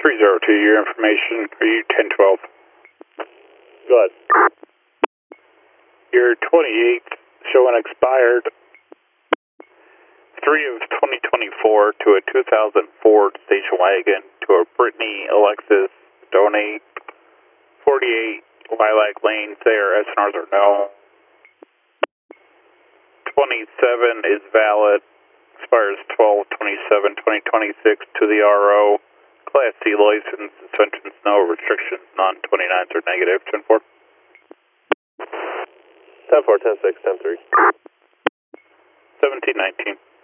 302, your information. Are you 1012? Go ahead. Your 28th showing expired 3 of 2024 to a 2004 station wagon to a Brittany Alexis donate 48 Lilac Lane, there, S Northern no. 27 is valid, expires 12/27/2026 to the RO. Class C license, suspensions no, restrictions none, 29s are negative. 10-4. 10-4, 10-6, 10-3. 1719.